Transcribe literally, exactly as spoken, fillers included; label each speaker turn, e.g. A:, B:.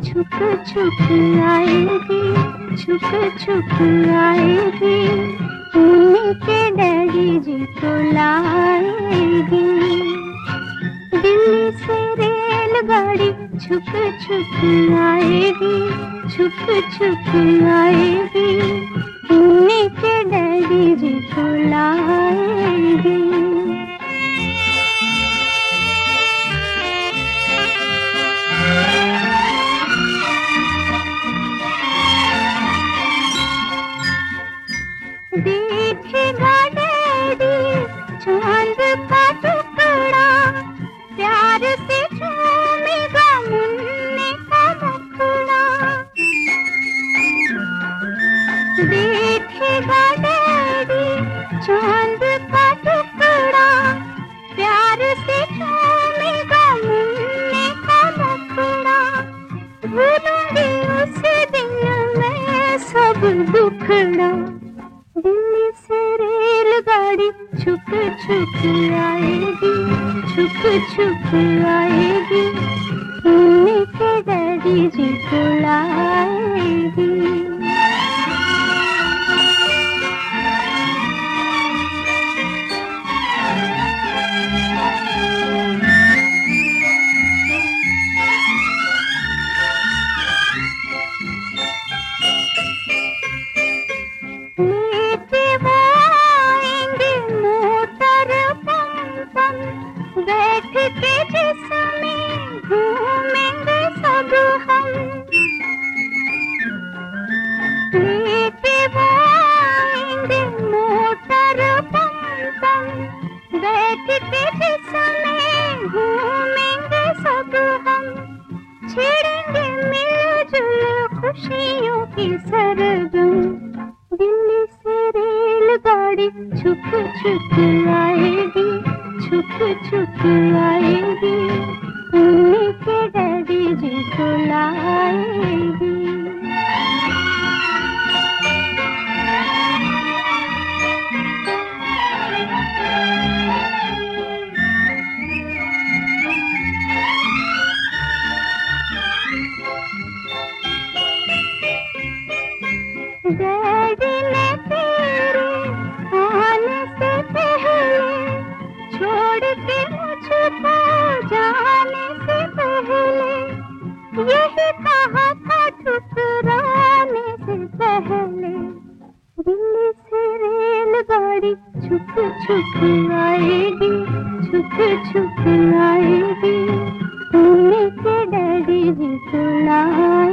A: छुप छुप आएगी, छुप छुप आएगी, मम्मी के डैडी जी को लाएगी। दिल्ली से रेलगाड़ी छुप छुप आएगी, छुप छुप आएगी, मम्मी के डैडी जी को लाएगी। देखेगा डैडी चांद का टुकड़ा, प्यार से चूमेगा मुन्ने का मुखड़ा। देखेगा डैडी चांद का टुकड़ा, प्यार से चूमेगा मुन्ने का मुखड़ा। भूलूंगी उस दिन मैं सब दुखड़ा। दिल्ली से रेलगाड़ी छुप छुप आएगी, छुप छुप आएगी, मम्मी के डैडी जी को लाएगी। बैठ के जिसमें घूमेंगे सब हम, लेके वो आएंगे मोटर पम पम। बैठ के जिसमें घूमेंगे सब हम, छेड़ेंगे मिलजुल खुशियों की सरगम। दिल्ली से रेलगाड़ी छुप छुप आएगी, छुप छुप आएगी, मम्मी के डैडी जी को लाएगी। डैडी ने तेरे आने से पहले छोड़ के मुझको जाने से पहले यही कहा था ठुकराने से पहले। दिल्ली से रेलगाड़ी छुप छुप आएगी, छुप छुप आएगी, मम्मी के डैडी जी को लाएगी।